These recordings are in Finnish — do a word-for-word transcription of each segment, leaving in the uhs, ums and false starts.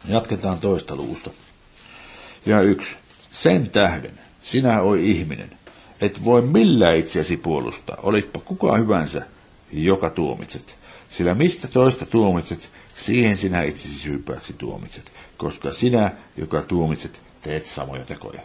Jatketaan toista luvusta. Ja yksi. Sen tähden, sinä oi ihminen, et voi millään itseäsi puolustaa, olitpa kuka hyvänsä, joka tuomitset. Sillä mistä toista tuomitset, siihen sinä itsesi syypääksi tuomitset, koska sinä, joka tuomitset, teet samoja tekoja.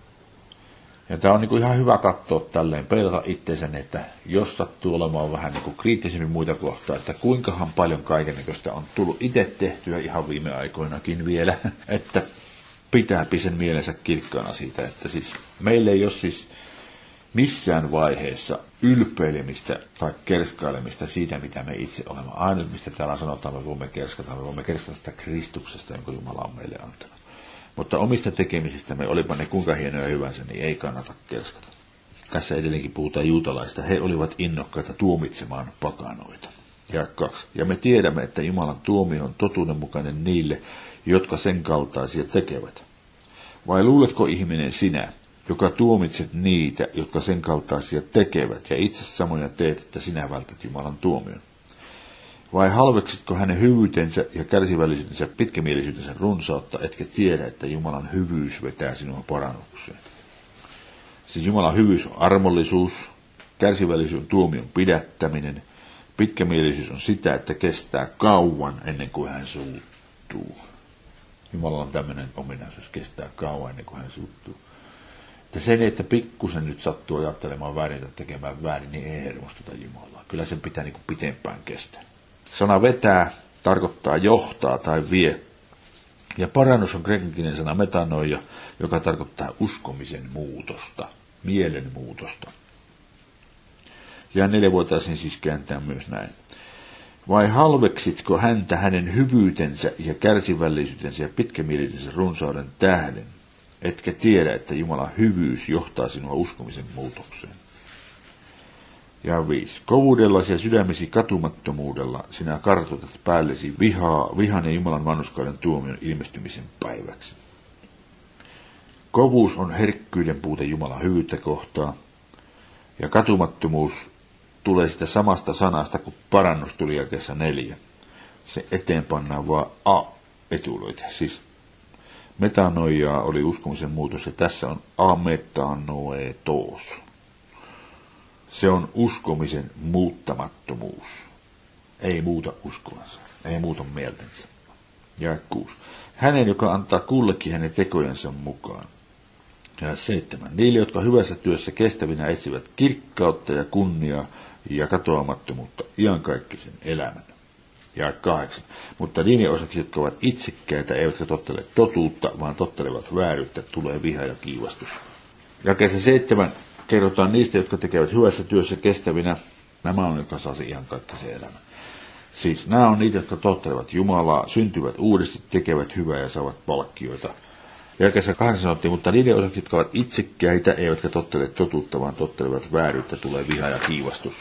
Ja tämä on niin kuin ihan hyvä katsoa tälleen, peilata itseensä, että jos sattuu olemaan vähän niin kuin kriittisemmin muita kohtaa, että kuinkahan paljon kaikennäköistä on tullut itse tehtyä ihan viime aikoinakin vielä, että pitää sen mielensä kirkkaana siitä, että siis meillä ei ole siis missään vaiheessa ylpeilemistä tai kerskailemista siitä, mitä me itse olemme. Ainut, mistä täällä sanotaan, me voimme kerskata, me voimme kerskata sitä Kristuksesta, jonka Jumala on meille antanut. Mutta omista tekemisistä me olipa ne kuinka hienoja hyvänsä, niin ei kannata kerskata. Tässä edelleenkin puhutaan juutalaista. He olivat innokkaita tuomitsemaan pakanoita. Ja kaksi. Ja me tiedämme, että Jumalan tuomio on totuudenmukainen niille, jotka sen kaltaisia tekevät. Vai luuletko ihminen sinä, joka tuomitset niitä, jotka sen kaltaisia tekevät, ja itse samoja teet, että sinä vältät Jumalan tuomion? Vai halveksitko hänen hyvyytensä ja kärsivällisyytensä pitkämielisyytensä runsautta, etkä tiedä, että Jumalan hyvyys vetää sinua parannukseen? Siis Jumalan hyvyys on armollisuus, kärsivällisyys on tuomion pidättäminen, pitkämielisyys on sitä, että kestää kauan ennen kuin hän suuttuu. Jumalalla on tämmöinen ominaisuus, kestää kauan ennen kuin hän suuttuu. Että sen, että pikkusen nyt sattuu ajattelemaan väärin tai tekemään väärin, niin ei hermostuta Jumalaa. Kyllä sen pitää niin kuin pitempään kestää. Sana vetää tarkoittaa johtaa tai vie. Ja parannus on kreikankielinen sana metanoia, joka tarkoittaa uskomisen muutosta, mielen muutosta. Ja neljä voitaisiin siis kääntää myös näin. Vai halveksitko häntä hänen hyvyytensä ja kärsivällisyytensä ja pitkämielisyytensä runsauden tähden, etkä tiedä, että Jumalan hyvyys johtaa sinua uskomisen muutokseen? Ja viisi. Kovuudellasi ja sydämesi katumattomuudella sinä kartoitat päällesi vihaa, vihan ja Jumalan vanhurskauden tuomion ilmestymisen päiväksi. Kovuus on herkkyyden puute Jumalan hyvyyttä kohtaan, ja katumattomuus tulee sitä samasta sanasta, kun parannus tuli jakeessa neljä. Se eteen pannaan vaan a etuloite. Siis metanoiaa oli uskomisen muutos, ja tässä on ametanoetos. Se on uskomisen muuttamattomuus. Ei muuta uskovansa, ei muuta mieltänsä. Ja kuusi. Hänen, joka antaa kullekin hänen tekojensa mukaan. Ja seitsemän. Niille, jotka hyvässä työssä kestävinä etsivät kirkkautta ja kunniaa ja katoamattomuutta iankaikkisen elämän. Ja kahdeksan. Mutta niiden osaksi, jotka ovat itsekkäitä, eivätkä tottele totuutta, vaan tottelevat vääryyttä, tulee viha ja kiivastus. Jakeessa seitsemän kerrotaan niistä, jotka tekevät hyvässä työssä kestävinä. Nämä on, jotka saa se iankaikkisen elämän. Siis nämä on niitä, jotka tottelevat Jumalaa, syntyvät uudesti, tekevät hyvää ja saavat palkkioita. Jakeessa kahdeksan sanottiin, mutta niiden osaksi, jotka ovat itsekkäitä, eivätkä tottele totuutta, vaan tottelevat vääryyttä, tulee viha ja kiivastus.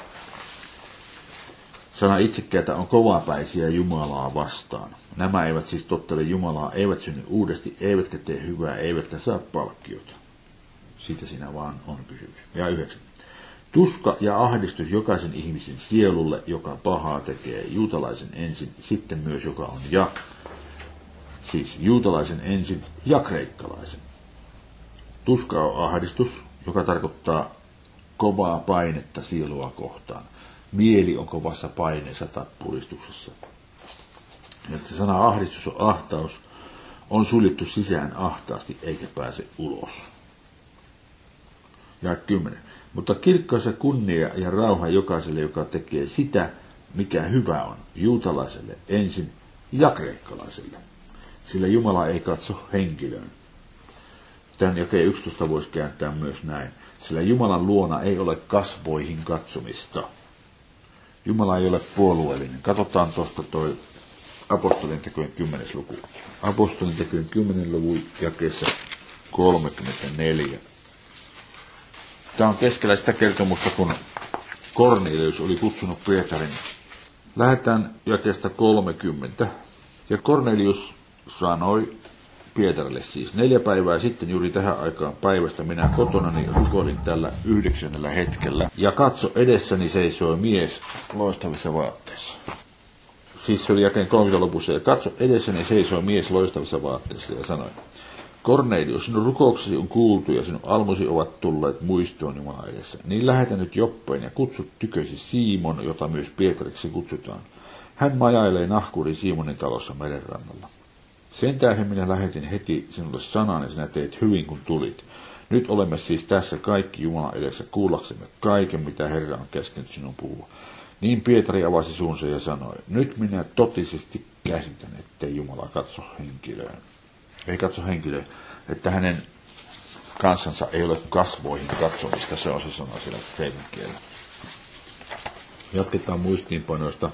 Sana itsekkäitä on kovapäisiä Jumalaa vastaan. Nämä eivät siis tottele Jumalaa, eivät synny uudesti, eivätkä tee hyvää, eivätkä saa palkkiota. Siitä siinä vaan on kysymys. Ja yhdeksän. Tuska ja ahdistus jokaisen ihmisen sielulle, joka pahaa tekee, juutalaisen ensin, sitten myös joka on ja. Siis juutalaisen ensin ja kreikkalaisen. Tuska on ahdistus, joka tarkoittaa kovaa painetta sielua kohtaan. Mieli on kovassa paineessa tai puristuksessa. Ja sitten sana ahdistus on ahtaus, on suljettu sisään ahtaasti eikä pääse ulos. Ja kymmenen. Mutta kirkkaus ja kunnia ja rauha jokaiselle, joka tekee sitä, mikä hyvä on, juutalaiselle ensin ja kreikkalaiselle. Sillä Jumala ei katso henkilöön. Tämän jakeen yksitoista voisi kääntää myös näin. Sillä Jumalan luona ei ole kasvoihin katsomista. Jumala ei ole puolueellinen. Katsotaan tuosta toi apostolien tekojen kymmenes luku. Apostolien tekojen kymmenen luvun jakeessa kolmekymmentäneljä. Tämä on keskellä sitä kertomusta, kun Kornelius oli kutsunut Pietarin. Lähdetään jakeesta kolmekymmentä. Ja Kornelius sanoi Pietarille siis, neljä päivää sitten juuri tähän aikaan päivästä minä kotonani rukoilin tällä yhdeksännellä hetkellä. Ja katso, edessäni seisoi mies loistavissa vaatteissa. siis se oli jakeen kolmekymmentä lopussa, ja katso, edessäni seisoi mies loistavissa vaatteissa ja sanoi, Kornelius, sinun rukouksesi on kuultu ja sinun almusi ovat tulleet muistoon Jumalan edessä. Niin lähetä nyt Joppeen ja kutsut tykösi Siimon, jota myös Pietariksi kutsutaan. Hän majailee nahkuri Simonin talossa merenrannalla. Sen tähden minä lähetin heti sinulle sanan ja sinä teit hyvin kun tulit. Nyt olemme siis tässä kaikki Jumalan edessä kuullaksemme kaiken, mitä Herra on käskenyt sinun puhua. Niin Pietari avasi suunsa ja sanoi, nyt minä totisesti käsitän, ettei Jumala katso henkilöön. Ei katso henkilöön, että hänen kansansa ei ole kasvoihin katsomista, se on se sana siellä kreikan kielellä. Jatketaan muistiinpanoista.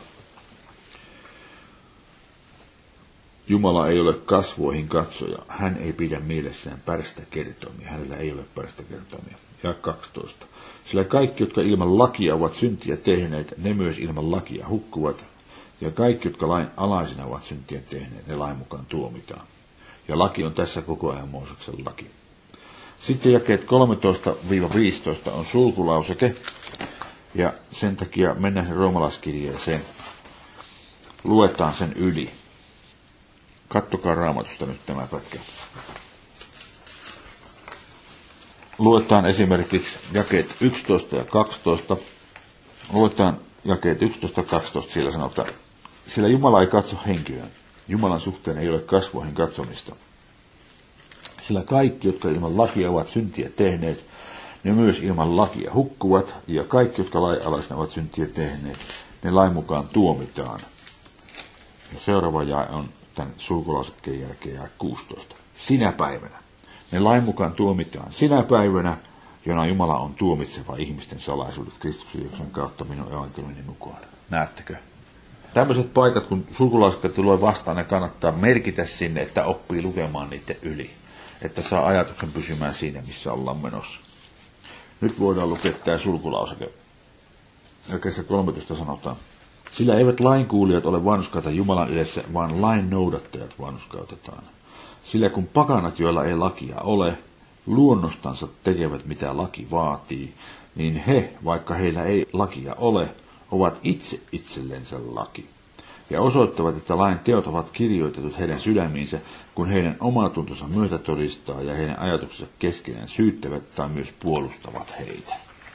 Jumala ei ole kasvoihin katsoja, hän ei pidä mielessään pärstä kertomia, hänellä ei ole pärstä kertomia. Ja kaksitoista. Sillä kaikki, jotka ilman lakia ovat syntiä tehneet, ne myös ilman lakia hukkuvat, ja kaikki, jotka lain alaisina ovat syntiä tehneet, ne lain mukaan tuomitaan. Ja laki on tässä koko ajan Mooseksen laki. Sitten jakeet kolmetoista viisitoista on sulkulauseke, ja sen takia mennään roomalaiskirjeeseen. Luetaan sen yli. Kattokaa Raamatusta nyt tämä pätkä. Luetaan esimerkiksi jakeet yksitoista ja kaksitoista. Luetaan jakeet yksitoista ja kaksitoista, siellä sanotaan, sillä Jumala ei katso henkilöön. Jumalan suhteen ei ole kasvoihin katsomista. Sillä kaikki, jotka ilman lakia ovat syntiä tehneet, ne myös ilman lakia hukkuvat, ja kaikki, jotka lain alaisena ovat syntiä tehneet, ne lain mukaan tuomitaan. Ja seuraava jae on tämän sulkulausekkeen jälkeen jae kuusitoista. Sinä päivänä. Ne lain mukaan tuomitaan sinä päivänä, jona Jumala on tuomitseva ihmisten salaisuudet Kristuksen Jeesuksen kautta minun evankeliumini mukaan. Näettekö? Tämmöiset paikat, kun sulkulausekkeet tulee vastaan, ne kannattaa merkitä sinne, että oppii lukemaan niiden yli. Että saa ajatuksen pysymään siinä, missä ollaan menossa. Nyt voidaan lukea tämä sulkulauseke. Jakeessa kolmetoista sanotaan. Sillä eivät lainkuulijat ole vanhurskaita Jumalan edessä, vaan lain noudattajat vanhurskautetaan. Sillä kun pakanat, joilla ei lakia ole, luonnostansa tekevät mitä laki vaatii, niin he, vaikka heillä ei lakia ole, ovat itse itsellensä laki. Ja osoittavat, että lain teot ovat kirjoitetut heidän sydämiinsä, kun heidän omatuntonsa myötä todistaa ja heidän ajatuksensa keskenään syyttävät tai myös puolustavat heitä.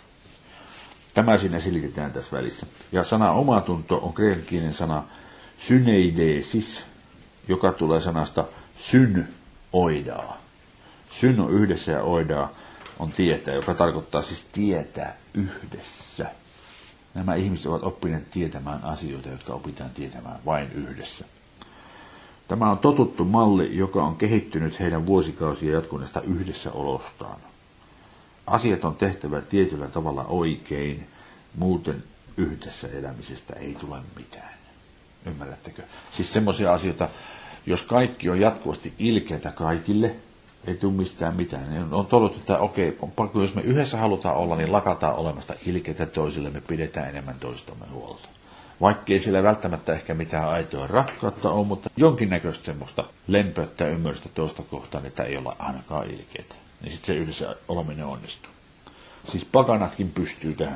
Tämä siinä selitetään tässä välissä. Ja sana omatunto on kreikankielinen sana syneidesis, joka tulee sanasta syn oidaa. Syn on yhdessä ja oidaa on tietää, joka tarkoittaa siis tietää yhdessä. Nämä ihmiset ovat oppineet tietämään asioita, jotka opitaan tietämään vain yhdessä. Tämä on totuttu malli, joka on kehittynyt heidän vuosikausia jatkuneesta yhdessäolostaan. Asiat on tehtävä tietyllä tavalla oikein, muuten yhdessä elämisestä ei tule mitään. Ymmärrättekö? Siis semmoisia asioita, jos kaikki on jatkuvasti ilkeätä kaikille, ei tule mistään mitään. On todettu, että okei, pakko, jos me yhdessä halutaan olla, niin lakataan olemasta ilkeätä toisille, me pidetään enemmän toistamme huolta. Vaikkei sillä välttämättä ehkä mitään aitoa rakkautta ole, mutta jonkinnäköistä semmoista lempeyttä ja ymmärrystä toista kohtaan, että ei olla ainakaan ilkeätä. Niin sitten se yhdessä oleminen onnistuu. Siis pakanatkin pystyy tähän.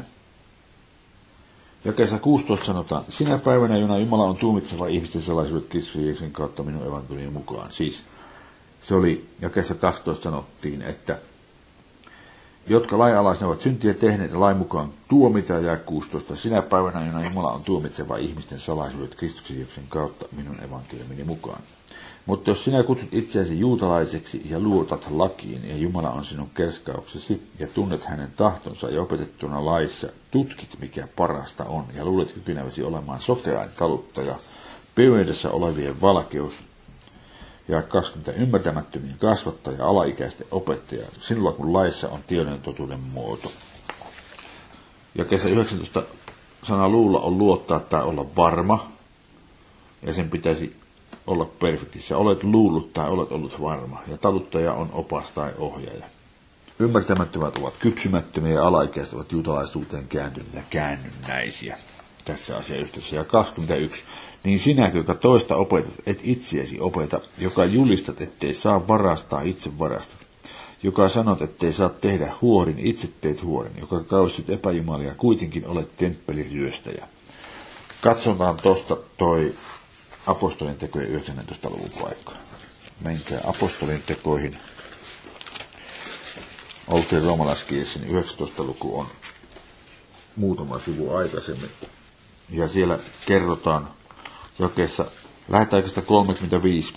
Jakeessa kuusitoista sanotaan, sinä päivänä, jona Jumala on tuomitseva ihmisten salaisuudet Kristuksen Jeesuksen kautta minun evankeliumini mukaan. Siis se oli, jakeessa kaksitoista sanottiin, että jotka lain alaisena ovat syntiä tehneet ja lain mukaan tuomitaan, ja kuusitoista, sinä päivänä, jona Jumala on tuomitseva ihmisten salaisuudet Kristuksen Jeesuksen kautta minun evankeliumini mukaan. Mutta jos sinä kutsut itseäsi juutalaiseksi ja luotat lakiin, ja Jumala on sinun kerskauksesi, ja tunnet hänen tahtonsa ja opetettuna laissa, tutkit mikä parasta on, ja luulet kykeneväsi olemaan sokeain taluttaja, pimeydessä olevien valkeus, ja kaksikymmentä ymmärtämättömien kasvattaja, alaikäisten opettaja, sinulla kun laissa on tiedon totuuden muoto. Ja kesä yhdeksäntoista sana luulla on luottaa tai olla varma, ja sen pitäisi olla perfektissä. Olet luullut tai olet ollut varma, ja taluttaja on opas tai ohjaaja. Ymmärtämättömät ovat kypsymättömiä ja alaikäiset ovat juutalaisuuteen kääntyneitä käännynnäisiä. Tässä asiayhteydessä. Ja kaksikymmentäyksi. Niin sinäkö, joka toista opetat, et itseäsi opeta, joka julistat, ettei saa varastaa, itse varastat. Joka sanot, ettei saa tehdä huorin, itse teet huorin. Joka kauistut epäjumalia, kuitenkin olet temppeliryöstäjä. Katsotaan tuosta toi apostolien tekojen yhdeksäntoista luvun paikka. Menkää apostolien tekoihin. Oltiin roomalaiskirjassa, niin yhdeksäntoista luku on muutama sivu aikaisemmin. Ja siellä kerrotaan jakeessa, lähdetään kolmekymmentäviisi.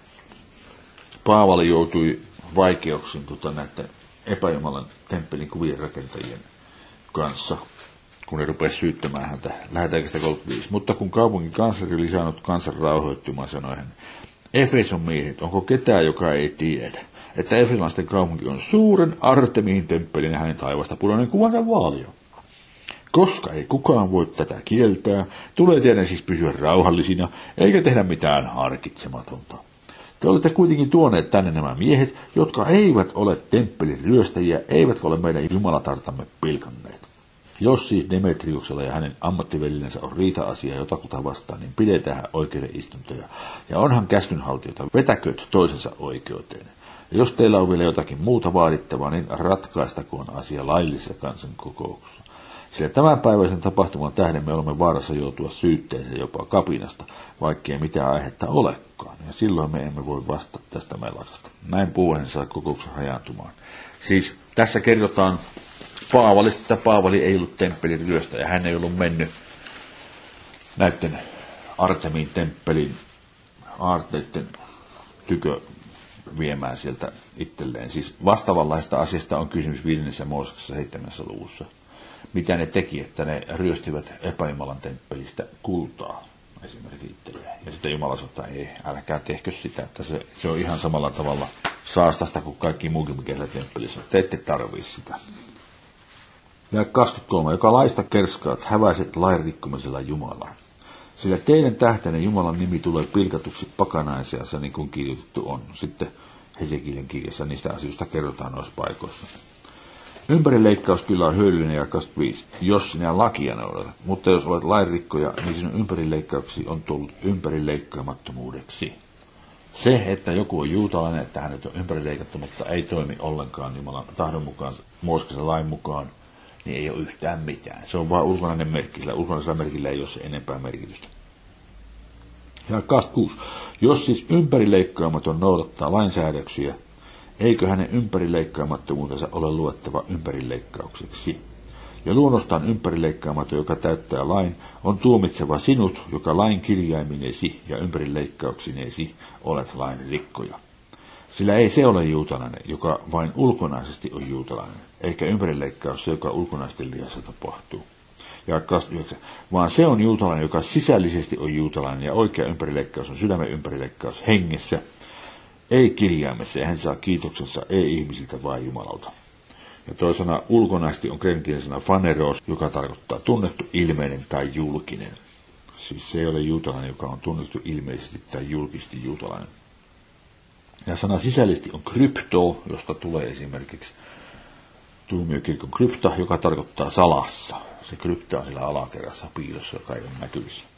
Paavali joutui vaikeuksiin tota, näiden epäjumalan temppelin kuvien rakentajien kanssa, kun ne rupesi syyttämään häntä. Lähdetään kolmekymmentäviisi. Mutta kun kaupungin kansleri oli saanut kansan rauhoittumaan, sanoi hän, Efeson miehet, onko ketään, joka ei tiedä, että efeslaisten kaupunki on suuren Artemiin temppelin ja hänen taivasta punainen kuvansa vaalio. Koska ei kukaan voi tätä kieltää, tulee teidän siis pysyä rauhallisina, eikä tehdä mitään harkitsematonta. Te olette kuitenkin tuoneet tänne nämä miehet, jotka eivät ole temppelin ryöstäjiä, eivätkä ole meidän jumalatartamme pilkanneet. Jos siis Demetriuksella ja hänen ammattivelillensä on riita-asia jotakuta vastaan, niin pidetään oikeuden istuntoja. Ja onhan käskynhaltijoita, vetäkööt toisensa oikeuteen. Ja jos teillä on vielä jotakin muuta vaadittavaa, niin ratkaistakoon asia laillisessa kansankokouksessa. Sillä tämänpäiväisen tapahtuman tähden me olemme vaarassa joutua syytteeseen jopa kapinasta, vaikkei mitään aihetta olekaan. Ja silloin me emme voi vastata tästä melakasta. Näin puhuen saa kokouksen hajaantumaan. Siis tässä kerrotaan Paavalista, että Paavali ei ollut temppelin ryöstäjä. Hän ei ollut mennyt näiden Artemin temppelin aarteiden tykö viemään sieltä itselleen. Siis vastaavanlaista asiasta on kysymys viidennessä Mooseksessa seitsemännessä luvussa. Mitä ne teki, että ne ryöstivät epäjumalan temppelistä kultaa esimerkiksi itselleen. Ja sitten Jumala sanoi, että ei, älkää tehkö sitä, että se, se on ihan samalla tavalla saastasta kuin kaikki muukin, mikä siellä temppelissä on. Te ette tarvii sitä. Ja kaksikymmentäkolme. Joka laista kerskaat, häväiset lain rikkomisella Jumalaa. Sillä teidän tähtänne Jumalan nimi tulee pilkatuksi pakanaisiassa, niin kuin kirjoitettu on. Sitten Hesekielin kirjassa niistä asioista kerrotaan noissa paikoissa. Ympärileikkaus kyllä on hyödyllinen ja kaksikymmentäviisi, jos sinä lakia noudatat. Mutta jos olet lainrikkoja, niin sinun ympärileikkauksesi on tullut ympärileikkaamattomuudeksi. Se, että joku on juutalainen, että hänet on ympärileikattu, mutta ei toimi ollenkaan Jumalan tahdon mukaan, Mooseksen lain mukaan, niin ei ole yhtään mitään. Se on vain ulkonainen merkki, sillä ulkonaisella merkillä ei ole se enempää merkitystä. Ja kaksikymmentäkuusi. Jos siis ympärileikkaamaton noudattaa lainsäädöksiä, eikö hänen ympärileikkaamattomuutensa ole luettava ympärileikkaukseksi? Ja luonnostaan ympärileikkaamaton, joka täyttää lain, on tuomitseva sinut, joka lain kirjaiminesi ja ympärileikkauksinesi olet lain rikkoja. Sillä ei se ole juutalainen, joka vain ulkonaisesti on juutalainen, eikä ympärileikkaus se, joka ulkonaisesti lihassa tapahtuu. Ja kaksikymmentäyhdeksän. Vaan se on juutalainen, joka sisällisesti on juutalainen, ja oikea ympärileikkaus on sydämen ympärileikkaus hengessä, ei kirjaimessa, ja hän saa kiitoksensa ei ihmisiltä, vaan Jumalalta. Ja toi sana ulkonaisesti on kreikan sana phaneros, joka tarkoittaa tunnettu, ilmeinen tai julkinen. Siis se ei ole juutalainen, joka on tunnettu ilmeisesti tai julkisesti juutalainen. Ja sana sisällisesti on krypto, josta tulee esimerkiksi tuomiokirkon krypta, joka tarkoittaa salassa. Se krypta on siellä alakerrassa piilossa, joka ei ole näkyvissä.